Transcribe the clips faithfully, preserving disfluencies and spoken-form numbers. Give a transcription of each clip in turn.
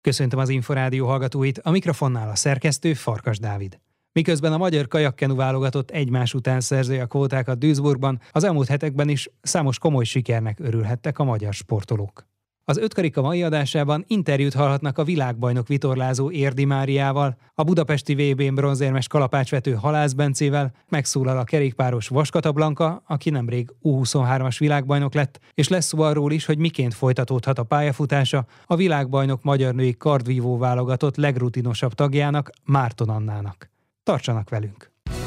Köszöntöm az Inforádió hallgatóit, a mikrofonnál a szerkesztő Farkas Dávid. Miközben a magyar kajakkenu válogatott egymás után szerzi a kvótákat Duisburgban, az elmúlt hetekben is számos komoly sikernek örülhettek a magyar sportolók. Az ötkarika mai adásában interjút hallhatnak a világbajnok vitorlázó Érdi Máriával, a budapesti vé bén bronzérmes kalapácsvető Halász Bencével, megszólal a kerékpáros Vaskata Blanka, aki nemrég U huszonhármas világbajnok lett, és lesz szó arról is, hogy miként folytatódhat a pályafutása a világbajnok magyar női kardvívó válogatott legrutinosabb tagjának, Márton Annának. Tartsanak velünk!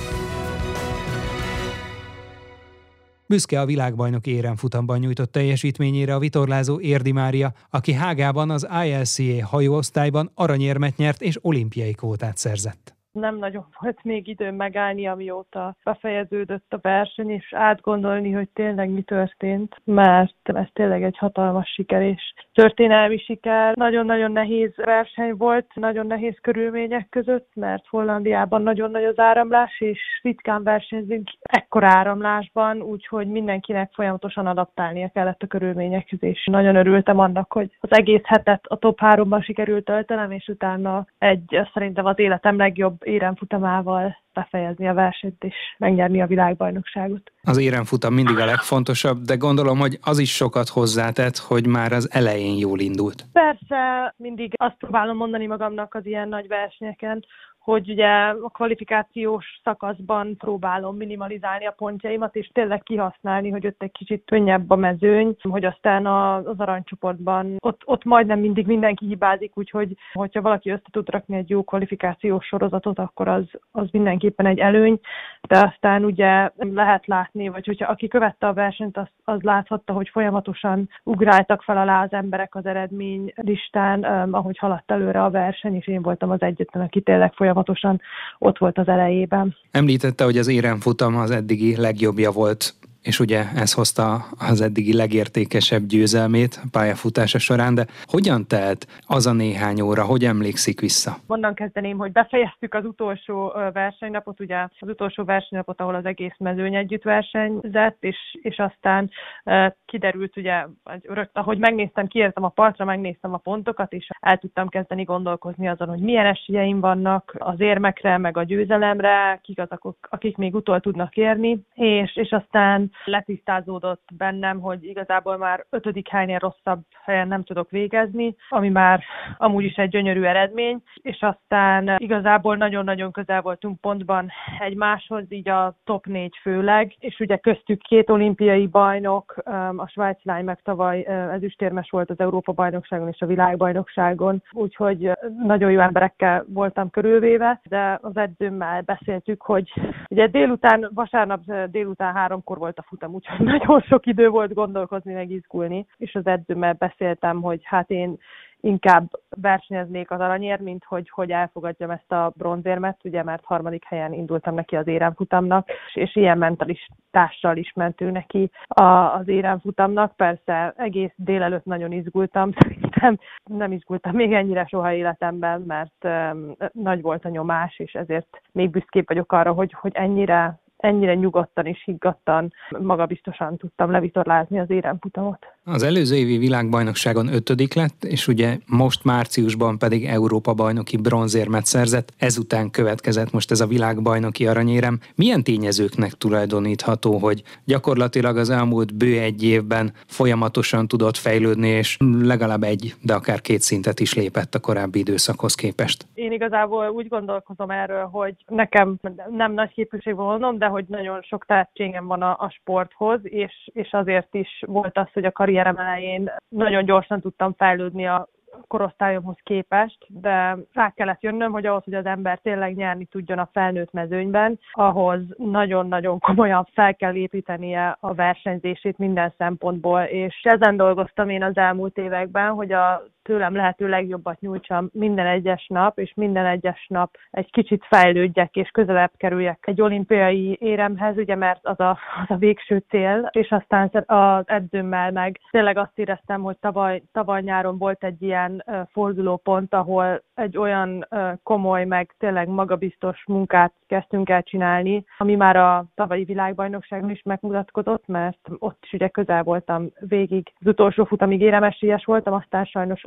Büszke a világbajnok éremfutamban nyújtott teljesítményére a vitorlázó Érdi Mária, aki Hágában az i el cé á hajóosztályban aranyérmet nyert és olimpiai kvótát szerzett. Nem nagyon volt még időm megállni, amióta befejeződött a verseny, és átgondolni, hogy tényleg mi történt, mert ez tényleg egy hatalmas siker és történelmi siker. Nagyon-nagyon nehéz verseny volt, nagyon nehéz körülmények között, mert Hollandiában nagyon nagy az áramlás, és ritkán versenyzünk ekkora áramlásban, úgyhogy mindenkinek folyamatosan adaptálnia kellett a körülményekhez, és nagyon örültem annak, hogy az egész hetet a top háromban sikerült töltenem, és utána egy, szerintem az életem legjobb éremfutamával befejezni a versenyt és megnyerni a világbajnokságot. Az éremfutam mindig a legfontosabb, de gondolom, hogy az is sokat hozzátett, hogy már az elején jól indult. Persze, mindig azt próbálom mondani magamnak az ilyen nagy versenyeken, hogy ugye a kvalifikációs szakaszban próbálom minimalizálni a pontjaimat, és tényleg kihasználni, hogy ott egy kicsit könnyebb a mezőny, hogy aztán az aranycsoportban ott, ott majdnem mindig mindenki hibázik, úgyhogy hogyha valaki össze tud rakni egy jó kvalifikációs sorozatot, akkor az, az mindenképpen egy előny, de aztán ugye lehet látni, vagy hogyha aki követte a versenyt, az, az láthatta, hogy folyamatosan ugráltak fel alá az emberek az eredmény listán, um, ahogy haladt előre a verseny, és én voltam az egyetlen, aki tényleg folyamatosan folyamatosan ott volt az elejében. Említette, hogy az éremfutam az eddigi legjobbja volt, és ugye ez hozta az eddigi legértékesebb győzelmét a pályafutása során, de hogyan telt az a néhány óra, hogy emlékszik vissza? Onnan kezdeném, hogy befejeztük az utolsó versenynapot, ugye az utolsó versenynapot, ahol az egész mezőny együtt versenyzett, és, és aztán e, kiderült, ugye, rögtön, ahogy megnéztem, kiértem a partra, megnéztem a pontokat, és el tudtam kezdeni gondolkozni azon, hogy milyen esélyeim vannak az érmekre, meg a győzelemre, kik azok, akik még utol tudnak érni, és, és aztán letisztázódott bennem, hogy igazából már ötödik helynél rosszabb helyen nem tudok végezni, ami már amúgy is egy gyönyörű eredmény, és aztán igazából nagyon-nagyon közel voltunk pontban egymáshoz, így a top négy főleg, és ugye köztük két olimpiai bajnok, a svájci lány meg tavaly ezüstérmes volt az Európa-bajnokságon és a világbajnokságon, úgyhogy nagyon jó emberekkel voltam körülvéve, de az edzőmmel beszéltük, hogy ugye délután, vasárnap délután háromkor volt a futam, úgyhogy nagyon sok idő volt gondolkozni, meg izgulni, és az edzőmmel beszéltem, hogy hát én inkább versenyeznék az aranyért, mint hogy, hogy elfogadjam ezt a bronzérmet, ugye, mert harmadik helyen indultam neki az éremfutamnak, és, és ilyen mentalitással is mentünk neki a, az éremfutamnak. Persze egész délelőtt nagyon izgultam, szerintem nem izgultam még ennyire soha életemben, mert um, nagy volt a nyomás, és ezért még büszkébb vagyok arra, hogy, hogy ennyire ennyire nyugodtan és higgadtan, magabiztosan tudtam levitorlázni az éremfutamot. Az előző évi világbajnokságon ötödik lett, és ugye most márciusban pedig Európa-bajnoki bronzérmet szerzett, ezután következett most ez a világbajnoki aranyérem. Milyen tényezőknek tulajdonítható, hogy gyakorlatilag az elmúlt bő egy évben folyamatosan tudott fejlődni, és legalább egy, de akár két szintet is lépett a korábbi időszakhoz képest? Én igazából úgy gondolkozom erről, hogy nekem nem nagy képűség vonom, de hogy nagyon sok tehetségem van a, a sporthoz, és, és azért is volt az, hogy a karrierem elején nagyon gyorsan tudtam fejlődni a korosztályomhoz képest, de rá kellett jönnöm, hogy ahhoz, hogy az ember tényleg nyerni tudjon a felnőtt mezőnyben, ahhoz nagyon-nagyon komolyan fel kell építenie a versenyzését minden szempontból, és ezen dolgoztam én az elmúlt években, hogy a tőlem lehető legjobbat nyújtsam minden egyes nap, és minden egyes nap egy kicsit fejlődjek, és közelebb kerüljek egy olimpiai éremhez, ugye, mert az a, az a végső cél, és aztán az edzőmmel meg tényleg azt éreztem, hogy tavaly, tavaly nyáron volt egy ilyen uh, fordulópont, ahol egy olyan uh, komoly, meg tényleg magabiztos munkát kezdtünk el csinálni, ami már a tavalyi világbajnokságon is megmutatkozott, mert ott is ugye közel voltam végig. Az utolsó futamig éremesélyes voltam, aztán sajnos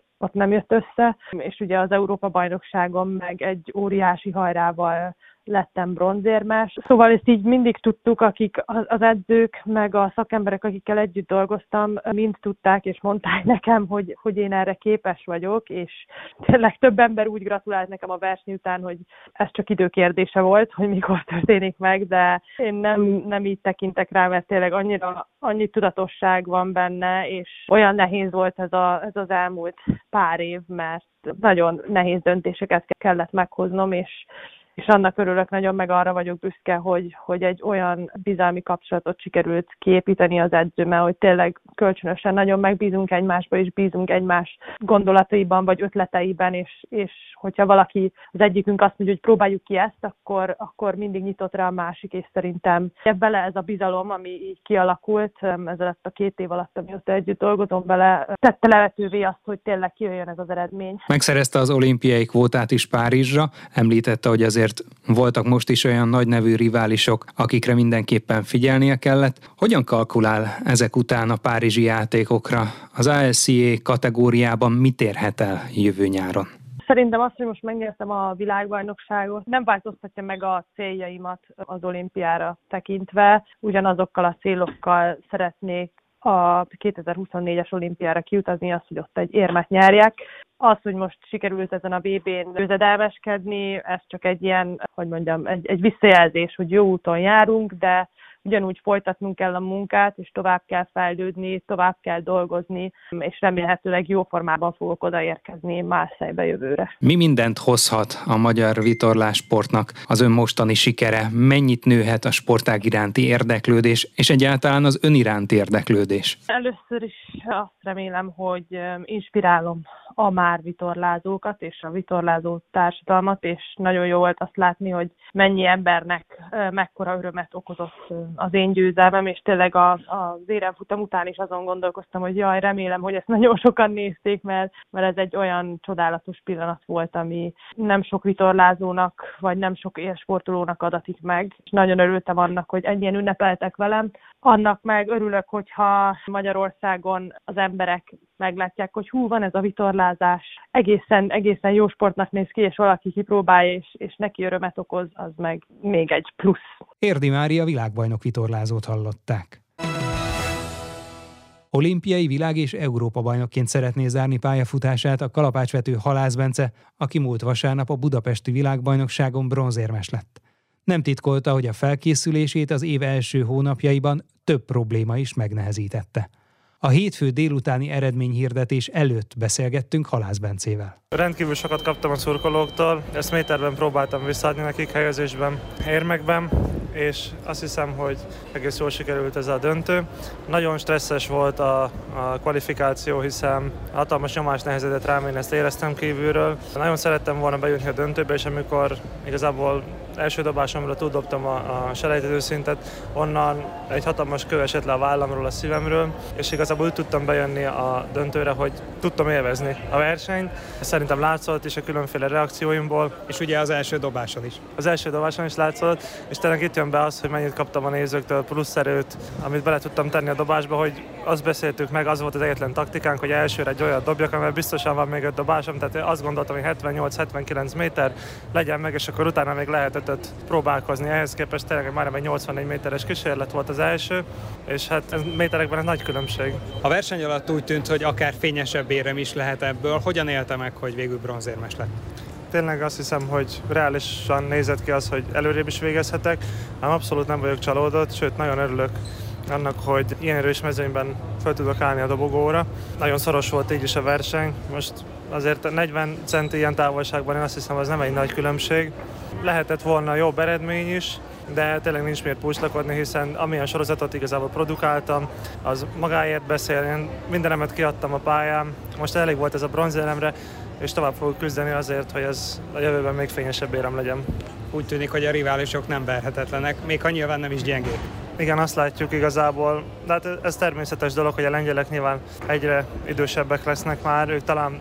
ott nem jött össze, és ugye az Európa-bajnokságon meg egy óriási hajrával lettem bronzérmes. Szóval ezt így mindig tudtuk, akik az edzők, meg a szakemberek, akikkel együtt dolgoztam, mind tudták és mondták nekem, hogy, hogy én erre képes vagyok, és tényleg több ember úgy gratulált nekem a verseny után, hogy ez csak időkérdése volt, hogy mikor történik meg, de én nem, nem így tekintek rá, mert tényleg annyira, annyi tudatosság van benne, és olyan nehéz volt ez, a, ez az elmúlt pár év, mert nagyon nehéz döntéseket kellett meghoznom, és és annak örülök nagyon, meg arra vagyok büszke, hogy, hogy egy olyan bizalmi kapcsolatot sikerült kiépíteni az edzőmmel, hogy tényleg kölcsönösen nagyon megbízunk egymásba, és bízunk egymás gondolataiban, vagy ötleteiben, és, és hogyha valaki, az egyikünk azt mondja, hogy próbáljuk ki ezt, akkor, akkor mindig nyitott rá a másik, és szerintem bele ez a bizalom, ami így kialakult, ez alatt a két év alatt, amióta együtt dolgozom vele, tette lehetővé azt, hogy tényleg kijöjjön ez az eredmény. Megszerezte az olimpiai kvótát is Párizsra, említette, hogy azért voltak most is olyan nagy nevű riválisok, akikre mindenképpen figyelnie kellett. Hogyan kalkulál ezek után a párizsi játékokra? Az á es cé á kategóriában mit érhet el jövő nyáron? Szerintem azt, hogy most megnyertem a világbajnokságot, nem változtatja meg a céljaimat az olimpiára tekintve. Ugyanazokkal a célokkal szeretnék a kétezer-huszonnégyes olimpiára kiutazni, az, hogy ott egy érmet nyerjek. Az, hogy most sikerült ezen a vé bén győzedelmeskedni, ez csak egy ilyen, hogy mondjam, egy, egy visszajelzés, hogy jó úton járunk, de ugyanúgy folytatnunk kell a munkát, és tovább kell fejlődni, tovább kell dolgozni, és remélhetőleg jó formában fogok odaérkezni Marseille-be jövőre. Mi mindent hozhat a magyar vitorlásportnak az ön mostani sikere? Mennyit nőhet a sportág iránti érdeklődés, és egyáltalán az ön iránti érdeklődés? Először is azt remélem, hogy inspirálom a már vitorlázókat és a vitorlázó társadalmat, és nagyon jó volt azt látni, hogy mennyi embernek mekkora örömet okozott az én győzelmem, és tényleg a, az éremfutam után is azon gondolkoztam, hogy jaj, remélem, hogy ezt nagyon sokan nézték, mert, mert ez egy olyan csodálatos pillanat volt, ami nem sok vitorlázónak, vagy nem sok élsportolónak adatik meg. És nagyon örültem annak, hogy ennyien ünnepeltek velem. Annak meg örülök, hogyha Magyarországon az emberek meglátják, hogy hú, van ez a vitorlázás, egészen, egészen jó sportnak néz ki, és valaki kipróbálja, és, és neki örömet okoz, az meg még egy plusz. Érdi Mária világbajnok vitorlázót hallották. Olimpiai, világ- és Európa-bajnokként szeretné zárni pályafutását a kalapácsvető Halász Bence, aki múlt vasárnap a budapesti világbajnokságon bronzérmes lett. Nem titkolta, hogy a felkészülését az év első hónapjaiban több probléma is megnehezítette. A hétfő délutáni eredményhirdetés előtt beszélgettünk Halász Bencével. Rendkívül sokat kaptam a szurkolóktól, ezt méterben próbáltam visszaadni nekik, helyezésben, érmekben, és azt hiszem, hogy egész jól sikerült ez a döntő. Nagyon stresszes volt a, a kvalifikáció, hiszen hatalmas nyomás nehezedett rám, én ezt éreztem kívülről. Nagyon szerettem volna bejutni a döntőbe, és amikor igazából első dobásomra túldobtam a, a selejtezőszintet, onnan egy hatalmas kő esett le a vállamról, a szívemről, és igazából úgy tudtam bejönni a döntőre, hogy tudtam élvezni a versenyt. Szerintem látszott is a különféle reakcióimból. És ugye az első dobáson is. Az első dobáson is látszott, és tényleg itt jön be az, hogy mennyit kaptam a nézőktől plusz erőt, amit bele tudtam tenni a dobásba, hogy azt beszéltük meg, az volt az egyetlen taktikánk, hogy elsőre egy olyat dobjak, amely biztosan van még öt dobásom, tehát azt gondoltam, hogy hetvennyolc-hetvenkilenc méter legyen meg, és akkor utána még lehet ötöt próbálkozni. Ehhez képest tényleg majdnem egy nyolcvannégy méteres kísérlet volt az első, és hát ez méterekben ez nagy különbség. A verseny alatt úgy tűnt, hogy akár fényesebb érem is lehet ebből. Hogyan élte meg, hogy végül bronzérmes lett? Tényleg azt hiszem, hogy reálisan nézett ki az, hogy előrébb is végezhetek, ám abszolút nem vagyok csalódott, sőt nagyon örülök annak, hogy ilyen erős mezőnyben fel tudok állni a dobogóra. Nagyon szoros volt így is a verseny, most azért negyven centi ilyen távolságban én azt hiszem, az nem egy nagy különbség. Lehetett volna jobb eredmény is, de tényleg nincs miért púslakodni, hiszen amilyen sorozatot igazából produkáltam, az magáért beszél, én mindenemet kiadtam a pályán, most elég volt ez a bronzéremre, és tovább fogok küzdeni azért, hogy ez a jövőben még fényesebb érem legyen. Úgy tűnik, hogy a riválisok nem verhetetlenek, még ha nyilván nem is gyengék. Igen, azt látjuk igazából, de hát ez természetes dolog, hogy a lengyelek nyilván egyre idősebbek lesznek már, ők talán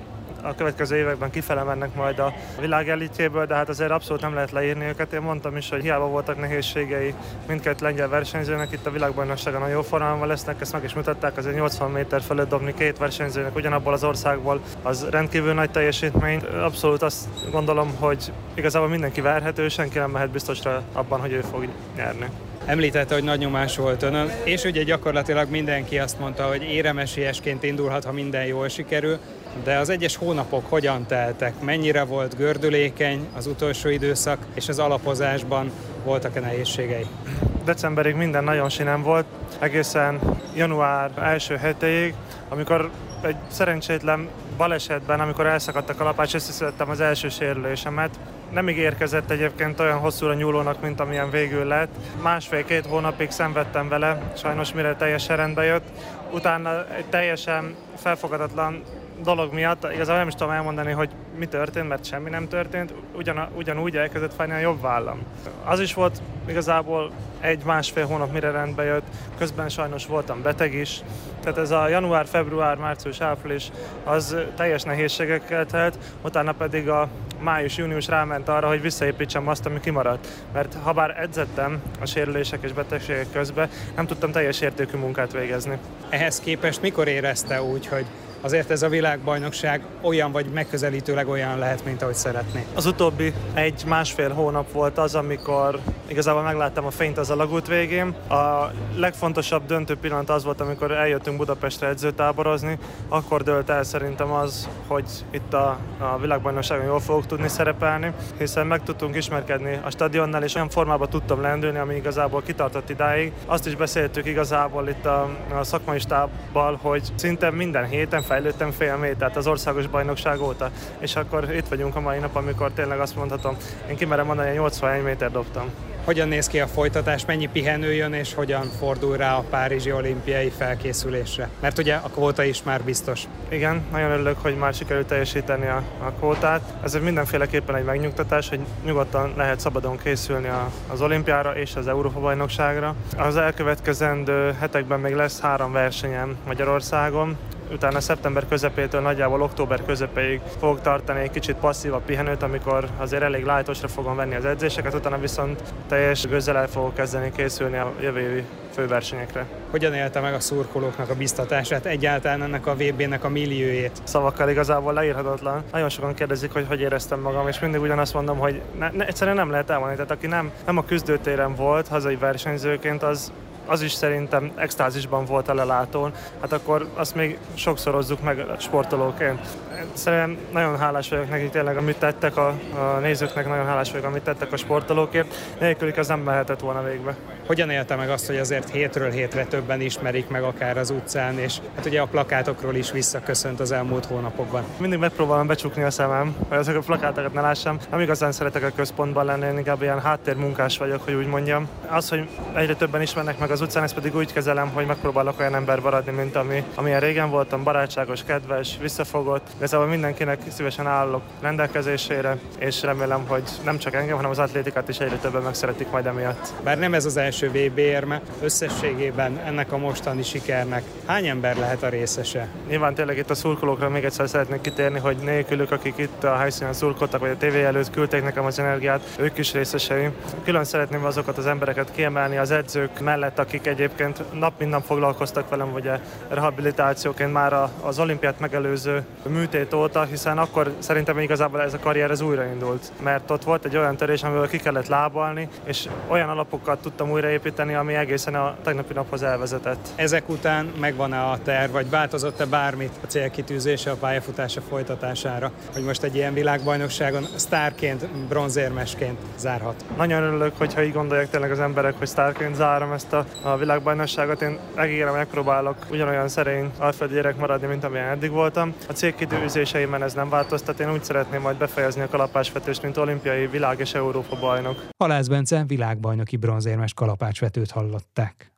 a következő években kifele mennek majd a világ elitjéből, de hát azért abszolút nem lehet leírni őket. Én mondtam is, hogy hiába voltak nehézségei mindkét lengyel versenyzőnek, itt a világbajnokságon nagyon jó formában lesznek, ezt meg is mutatták, azért nyolcvan méter fölött dobni két versenyzőnek ugyanabból az országból, az rendkívül nagy teljesítmény. Abszolút azt gondolom, hogy igazából mindenki verhető, senki nem mehet biztosra abban, hogy ő fog nyerni. Említette, hogy nagy nyomás volt önön, és ugye gyakorlatilag mindenki azt mondta, hogy éremesélyesként indulhat, ha minden jól sikerül, de az egyes hónapok hogyan teltek? Mennyire volt gördülékeny az utolsó időszak, és az alapozásban voltak-e nehézségei? Decemberig minden nagyon sinem volt, egészen január első hetéig, amikor egy szerencsétlen balesetben, amikor elszakadt a kalapács, összeszedtem az első sérülésemet. Nem ígérkezett egyébként olyan hosszúra nyúlónak, mint amilyen végül lett. Másfél-két hónapig szenvedtem vele, sajnos mire teljesen rendbe jött. Utána egy teljesen felfogadatlan dolog miatt, igazából nem is tudom elmondani, hogy mi történt, mert semmi nem történt, Ugyan, ugyanúgy elkezdett fájni a jobb vállam. Az is volt igazából egy-másfél hónap, mire rendbe jött, közben sajnos voltam beteg is, tehát ez a január, február, március, április az teljes nehézségekkel telt, utána pedig a május-június ráment arra, hogy visszaépítsem azt, ami kimaradt. Mert ha bár edzettem a sérülések és betegségek közben, nem tudtam teljes értékű munkát végezni. Ehhez képest mikor érezte úgy, hogy azért ez a világbajnokság olyan vagy megközelítőleg olyan lehet, mint ahogy szeretné? Az utóbbi egy-másfél hónap volt az, amikor igazából megláttam a fényt az alagút végén. A legfontosabb döntő pillanat az volt, amikor eljöttünk Budapestre edzőtáborozni. Akkor dőlt el szerintem az, hogy itt a, a világbajnokságon jól fogok tudni szerepelni, hiszen meg tudtunk ismerkedni a stadionnal, és olyan formában tudtam lendülni, ami igazából kitartott idáig. Azt is beszéltük igazából itt a, a szakmai stábbal, hogy szinte minden héten fejlődtem fél métert az országos bajnokság óta, és akkor itt vagyunk a mai nap, amikor tényleg azt mondhatom, én kimerem mondani, hogy nyolcvanegy méter dobtam. Hogyan néz ki a folytatás, mennyi pihenő jön, és hogyan fordul rá a párizsi olimpiai felkészülésre? Mert ugye a kvóta is már biztos. Igen, nagyon örülök, hogy már sikerült teljesíteni a, a kvótát. Ez mindenféleképpen egy megnyugtatás, hogy nyugodtan lehet szabadon készülni a, az olimpiára és az Európa-bajnokságra. Az elkövetkezendő hetekben még lesz három versenyem Magyarországon. Utána szeptember közepétől nagyjából október közepéig fogok tartani egy kicsit passzívabb pihenőt, amikor azért elég lájtosra fogom venni az edzéseket, utána viszont teljes gőzzel el fogok kezdeni készülni a jövő évi főversenyekre. Hogyan élte meg a szurkolóknak a biztatását, egyáltalán ennek a vé bének a milliójét? Szavakkal igazából leírhatatlan. Nagyon sokan kérdezik, hogy hogy éreztem magam, és mindig ugyanazt mondom, hogy ne, ne, egyszerűen nem lehet elmondani. Tehát aki nem, nem a küzdőtéren volt hazai versenyzőként, az az is szerintem extázisban volt a lelátón, hát akkor azt még sokszorozzuk meg sportolóként. Szerintem nagyon hálás vagyok nekik tényleg, amit tettek a, a nézőknek, nagyon hálás vagyok, amit tettek a sportolókért. Nélkülük ez nem mehetett volna végbe. Hogyan élte meg azt, hogy azért hétről hétre többen ismerik meg akár az utcán, és hát ugye a plakátokról is visszaköszönt az elmúlt hónapokban? Mindig megpróbálom becsukni a szemem, hogy ezek a plakátokat ne lássam. Nem igazán szeretek a központban lenni, én inkább ilyen háttérmunkás vagyok, hogy úgy mondjam. Az, hogy egyre többen ismernek meg az utcán, ezt pedig úgy kezelem, hogy megpróbálok olyan ember maradni, mint ami, amilyen régen voltam, barátságos, kedves, visszafogott. Igazából mindenkinek szívesen állok rendelkezésére, és remélem, hogy nem csak engem, hanem az atlétikát is egyre többen megszeretik majd emiatt. Bár nem ez az első vé bé érme, összességében ennek a mostani sikernek hány ember lehet a részese? Nyilván tényleg itt a szurkolókra még egyszer szeretnék kitérni, hogy nélkülük, akik itt a helyszínen szurkoltak, vagy a tévé előtt küldték nekem az energiát, ők is részesei. Külön szeretném azokat az embereket kiemelni az edzők mellett, akik egyébként nap mint nap foglalkoztak velem, ugye rehabilitációként már az olimpiát megelőző műtét óta, hiszen akkor szerintem igazából ez a karrier ez újraindult, mert ott volt egy olyan törés, amiből ki kellett lábalni, és olyan alapokat tudtam újraépíteni, ami egészen a tegnapi naphoz elvezetett. Ezek után megvan-e a terv, vagy változott-e bármit a célkitűzése a pályafutása folytatására, hogy most egy ilyen világbajnokságon sztárként, bronzérmesként zárhat? Nagyon örülök, hogyha így gondolják tényleg az emberek, hogy sztárként zárom ezt a, a világbajnokságot. Én megígérem, megpróbálok ugyanolyan szerény alföldi gyerek maradni, mint amilyen eddig voltam. A célkitűzéseimben ez nem változtat, én úgy szeretném majd befejezni a kalapácsvetést, mint olimpiai, világ és Európa bajnok. Halász Bence világbajnoki bronzérmes kalapácsvetőt hallották.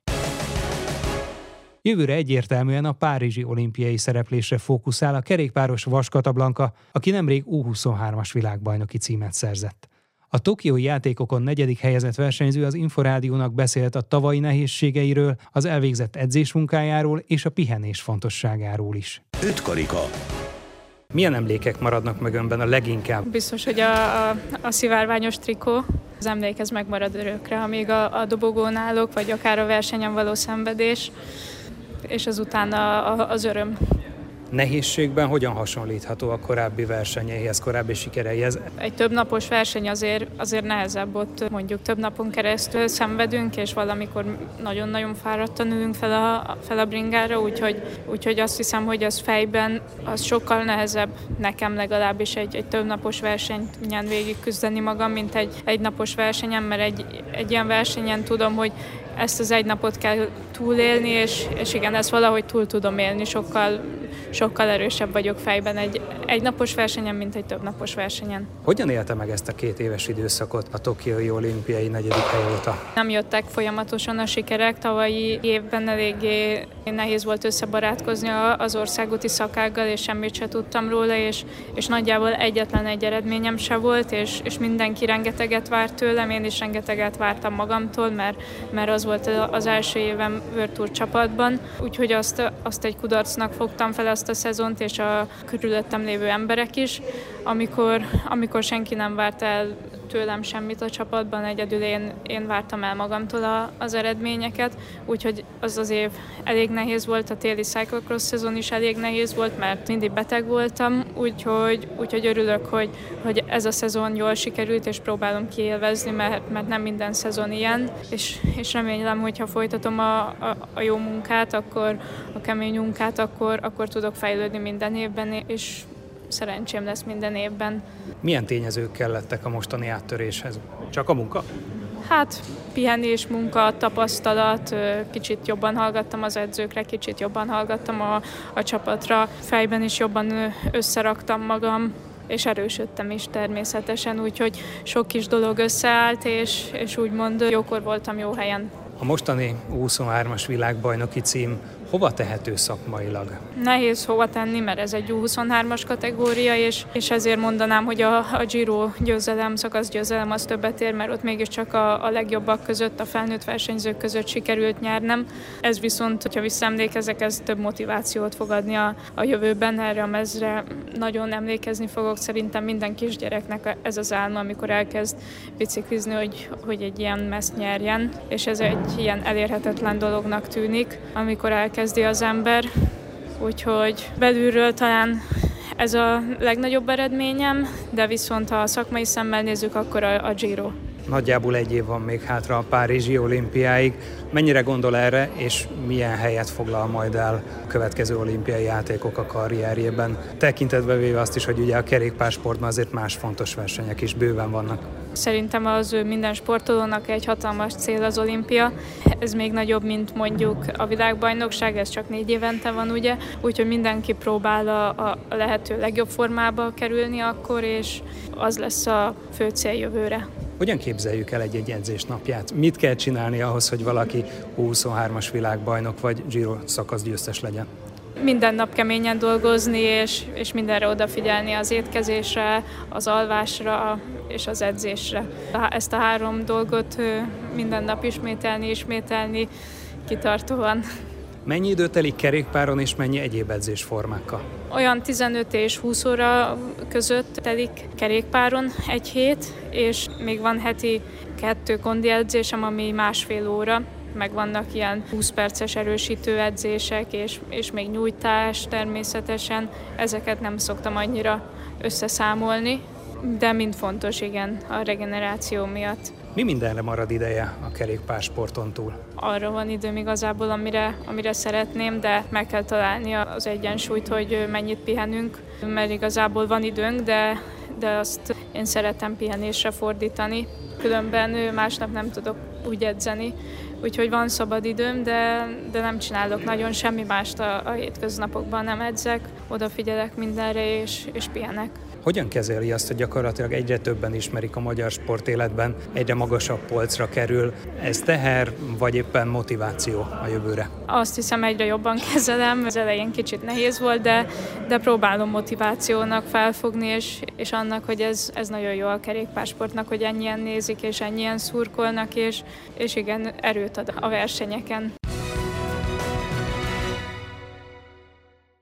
Jövőre egyértelműen a párizsi olimpiai szereplésre fókuszál a kerékpáros Vaskata Blanka, aki nemrég U huszonhármas világbajnoki címet szerzett. A tokiói játékokon negyedik helyezett versenyző az Inforádiónak beszélt a tavalyi nehézségeiről, az elvégzett edzésmunkájáról és a pihenés fontosságáról is. Öt karika. Milyen emlékek maradnak meg önben a leginkább? Biztos, hogy a, a, a szivárványos trikó, az emlék ez megmarad örökre, amíg a, a dobogón állok, vagy akár a versenyen való szenvedés, és azután a, a, az öröm. Nehézségben hogyan hasonlítható a korábbi versenyeihez, korábbi sikereihez? Egy többnapos verseny azért, azért nehezebb, ott mondjuk több napon keresztül szenvedünk, és valamikor nagyon-nagyon fáradtan ülünk fel a, fel a bringára, úgyhogy, úgyhogy azt hiszem, hogy az fejben az sokkal nehezebb nekem legalábbis egy, egy többnapos versenyen végig küzdeni magam, mint egy, egy napos versenyen, mert egy, egy ilyen versenyen tudom, hogy ezt az egy napot kell túlélni, és, és igen, ezt valahogy túl tudom élni, sokkal, sokkal erősebb vagyok fejben egy, egy napos versenyen, mint egy több napos versenyen. Hogyan élte meg ezt a két éves időszakot a tokiói olimpiai negyedik hely óta? Nem jöttek folyamatosan a sikerek, tavalyi évben eléggé nehéz volt összebarátkozni az országúti szakággal, és semmit se tudtam róla, és, és nagyjából egyetlen egy eredményem se volt, és, és mindenki rengeteget várt tőlem, én is rengeteget vártam magamtól, mert, mert az volt az első évem World Tour csapatban, úgyhogy azt, azt egy kudarcnak fogtam fel azt a szezont, és a körülöttem lévő emberek is, amikor, amikor senki nem várt el tőlem semmit a csapatban, egyedül én, én vártam el magamtól a, az eredményeket, úgyhogy az az év elég nehéz volt, a téli cyclocross szezon is elég nehéz volt, mert mindig beteg voltam, úgyhogy, úgyhogy örülök, hogy, hogy ez a szezon jól sikerült, és próbálom kiélvezni, mert, mert nem minden szezon ilyen, és, és remélem, hogyha folytatom a, a, a jó munkát, akkor a kemény munkát, akkor, akkor tudok fejlődni minden évben, és szerencsém lesz minden évben. Milyen tényezők kellettek a mostani áttöréshez? Csak a munka? Hát pihenés, munka, tapasztalat, kicsit jobban hallgattam az edzőkre, kicsit jobban hallgattam a, a csapatra, fejben is jobban összeraktam magam, és erősödtem is természetesen, úgyhogy sok kis dolog összeállt, és, és úgymond jókor voltam jó helyen. A mostani U huszonhármas világbajnoki cím hova tehető szakmailag? Nehéz hova tenni, mert ez egy U huszonhármas kategória, és, és ezért mondanám, hogy a, a Giro győzelem, szakasz győzelem az többet ér, mert ott mégiscsak a, a legjobbak között, a felnőtt versenyzők között sikerült nyernem. Ez viszont, hogyha visszaemlékezek, ez több motivációt fog adni a, a jövőben, erre a mezre nagyon emlékezni fogok. Szerintem minden kisgyereknek ez az álma, amikor elkezd biciklizni, hogy, hogy egy ilyen mezt nyerjen, és ez egy ilyen elérhetetlen dolognak tűnik, amikor elkezdi az ember. Úgyhogy belülről talán ez a legnagyobb eredményem, de viszont ha a szakmai szemmel nézzük, akkor a, a Giro. Nagyjából egy év van még hátra a párizsi olimpiáig. Mennyire gondol erre, és milyen helyet foglal majd el a következő olimpiai játékok a karrierjében? Tekintetbe véve azt is, hogy ugye a kerékpársportban azért más fontos versenyek is bőven vannak. Szerintem az minden sportolónak egy hatalmas cél az olimpia. Ez még nagyobb, mint mondjuk a világbajnokság, ez csak négy évente van, ugye? Úgyhogy mindenki próbál a, a lehető legjobb formába kerülni akkor, és az lesz a fő cél jövőre. Hogyan képzeljük el egy-egy edzés napját? Mit kell csinálni ahhoz, hogy valaki U huszonhármas világbajnok vagy Giro szakaszgyőztes legyen? Minden nap keményen dolgozni, és, és mindenre odafigyelni, az étkezésre, az alvásra és az edzésre. Ezt a három dolgot minden nap ismételni, ismételni kitartóan. Mennyi idő telik kerékpáron, és mennyi egyéb edzésformákkal? Olyan tizenöt és húsz óra között telik kerékpáron egy hét, és még van heti kettő kondi edzésem, ami másfél óra. Meg vannak ilyen húsz perces erősítő edzések, és, és még nyújtás természetesen. Ezeket nem szoktam annyira összeszámolni, de mind fontos, igen, a regeneráció miatt. Mi mindenre marad ideje a kerékpársporton túl? Arra van időm igazából, amire, amire szeretném, de meg kell találni az egyensúlyt, hogy mennyit pihenünk, mert igazából van időnk, de, de azt én szeretem pihenésre fordítani. Különben másnap nem tudok úgy edzeni, úgyhogy van szabad időm, de, de nem csinálok nagyon semmi mást a, a hétköznapokban, nem edzek, odafigyelek mindenre és, és pihenek. Hogyan kezeli azt, hogy gyakorlatilag egyre többen ismerik a magyar sportéletben, egyre magasabb polcra kerül? Ez teher, vagy éppen motiváció a jövőre? Azt hiszem, egyre jobban kezelem. Az elején kicsit nehéz volt, de, de próbálom motivációnak felfogni, és, és annak, hogy ez, ez nagyon jó a kerékpársportnak, hogy ennyien nézik, és ennyien szurkolnak, és, és igen, erőt ad a versenyeken.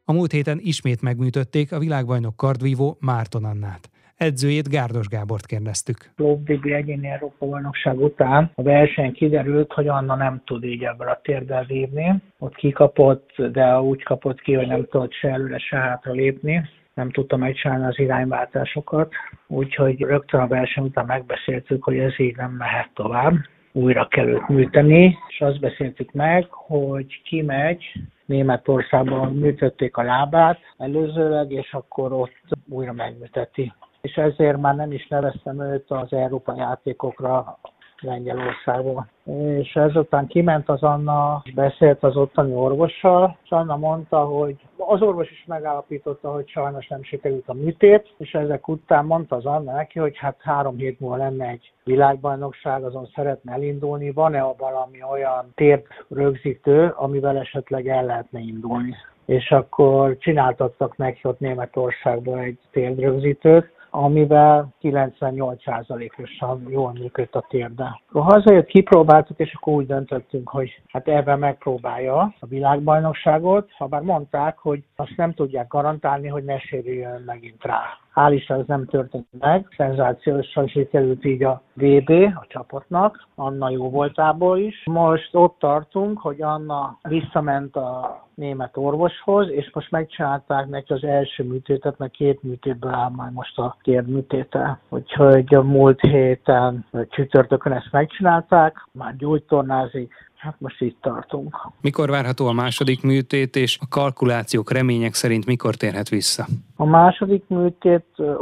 A múlt héten ismét megműtötték a világbajnok kardvívó Márton Annát. Edzőjét, Gárdos Gábort kérdeztük. Lóvdíj egyéni Európa-bajnokság után a verseny kiderült, hogy Anna nem tud így ebből a térdel vívni. Ott kikapott, de úgy kapott ki, hogy nem tudott se előre, se hátra lépni. Nem tudta megcsinálni az irányváltásokat. Úgyhogy rögtön a verseny után megbeszéltük, hogy ez így nem mehet tovább. Újra kell őt műteni, és azt beszéltük meg, hogy kimegy, Németországban műtötték a lábát előzőleg, és akkor ott újra megműteti. És ezért már nem is neveztem őt az Európai játékokra Lengyelországból. És ezután kiment az Anna, beszélt az ottani orvossal, és Anna mondta, hogy az orvos is megállapította, hogy sajnos nem sikerült a műtét, és ezek után mondta az Anna neki, hogy hát három hét múlva lenne egy világbajnokság, azon szeretne elindulni, van-e valami olyan térdrögzítő, amivel esetleg el lehetne indulni. És akkor csináltattak neki ott Németországban egy térdrögzítőt, amivel kilencvennyolc százalékosan jól működt a térde. Ha hazajött, kipróbáltuk, és akkor úgy döntöttünk, hogy hát ebben megpróbálja a világbajnokságot, ha bár mondták, hogy azt nem tudják garantálni, hogy ne sérüljön megint rá. Hál' Isten, ez nem történt meg. Szenzációsan sikerült így a vé bé a csapatnak, Anna jó voltából is. Most ott tartunk, hogy Anna visszament a német orvoshoz, és most megcsinálták neki az első műtétet, mert két műtétből áll már most a térdműtéte. Úgyhogy a múlt héten csütörtökön ezt megcsinálták, már gyógytornázik. Hát most itt tartunk. Mikor várható a második műtét, és a kalkulációk, remények szerint mikor térhet vissza? A második műtét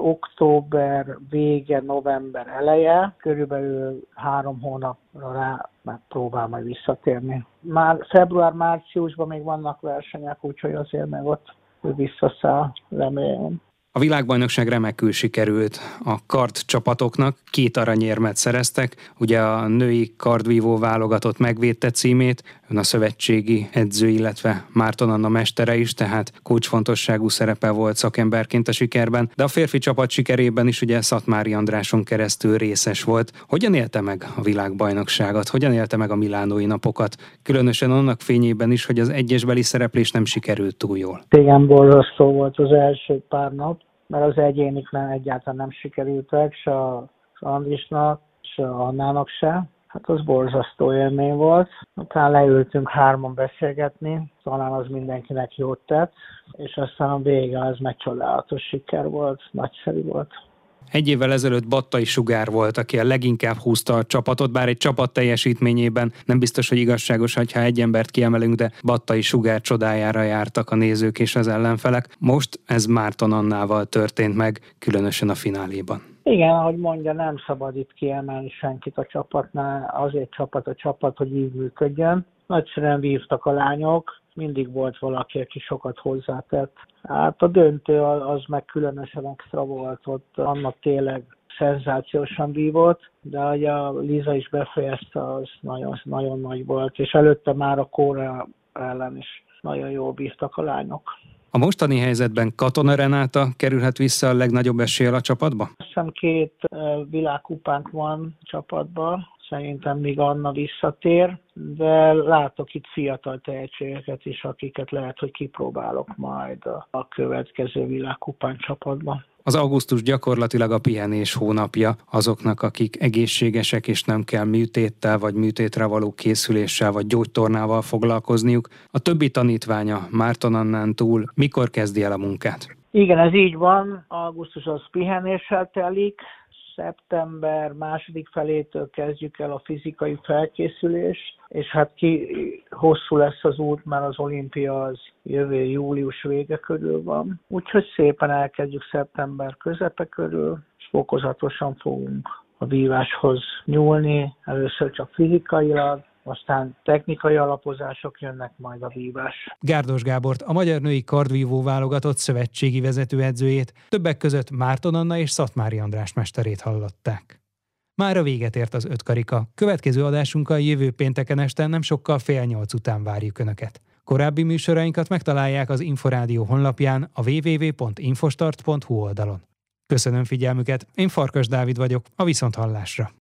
október vége, november eleje, körülbelül három hónapra rá megpróbál majd visszatérni. Már február-márciusban még vannak versenyek, úgyhogy azért meg ott visszaszáll, remélem. A világbajnokság remekül sikerült a kardcsapatoknak, két aranyérmet szereztek, ugye a női kardvívó válogatott megvédte címét, ön a szövetségi edző, illetve Márton Anna mestere is, tehát kulcsfontosságú szerepe volt szakemberként a sikerben, de a férfi csapat sikerében is ugye Szatmári Andráson keresztül részes volt. Hogyan élte meg a világbajnokságot, hogyan élte meg a milánói napokat, különösen annak fényében is, hogy az egyesbeli szereplés nem sikerült túl jól? Igen, borzasztó volt az első pár nap, mert az egyénikben egyáltalán nem sikerültek, se a Andrisnak, se a Annának se. Hát az borzasztó élmény volt. Utána leültünk hárman beszélgetni, talán az mindenkinek jót tett, és aztán a vége az meg csodálatos siker volt, nagyszerű volt. Egy évvel ezelőtt Battai Sugár volt, aki a leginkább húzta a csapatot, bár egy csapat teljesítményében nem biztos, hogy igazságos, ha egy embert kiemelünk, de Battai Sugár csodájára jártak a nézők és az ellenfelek. Most ez Márton Annával történt meg, különösen a fináléban. Igen, ahogy mondja, nem szabad itt kiemelni senkit a csapatnál, azért csapat a csapat, hogy így működjön. Nagyszerűen vívtak a lányok, mindig volt valaki, aki sokat hozzátett. Hát a döntő az meg különösen extra volt, ott annak tényleg szenzációsan vívott, de ahogy a Liza is befejezte, az nagyon, nagyon nagy volt, és előtte már a Korea ellen is nagyon jól bírtak a lányok. A mostani helyzetben Katona Renáta kerülhet vissza a legnagyobb eséllyel a csapatba? Azt hiszem két világkupánk van csapatban, szerintem még Anna visszatér, de látok itt fiatal tehetségeket is, akiket lehet, hogy kipróbálok majd a következő világkupán csapatban. Az augusztus gyakorlatilag a pihenés hónapja azoknak, akik egészségesek és nem kell műtéttel vagy műtétre való készüléssel vagy gyógytornával foglalkozniuk. A többi tanítványa Márton Annán túl mikor kezdi el a munkát? Igen, ez így van. Augusztus az pihenéssel telik. Szeptember második felétől kezdjük el a fizikai felkészülést, és hát ki hosszú lesz az út, mert az olimpia az jövő július vége körül van. Úgyhogy szépen elkezdjük szeptember közepe körül, és fokozatosan fogunk a víváshoz nyúlni, először csak fizikailag, aztán technikai alapozások jönnek, majd a vívás. Gárdos Gábort, a magyar női kardvívó válogatott szövetségi vezetőedzőjét, többek között Márton Anna és Szatmári András mesterét hallották. Mára véget ért az öt karika. Következő adásunkkal jövő pénteken este nem sokkal fél nyolc után várjuk Önöket. Korábbi műsorainkat megtalálják az Inforádió honlapján, a double-u double-u double-u pont infostart pont hu oldalon. Köszönöm figyelmüket, én Farkas Dávid vagyok, a Viszonthallásra.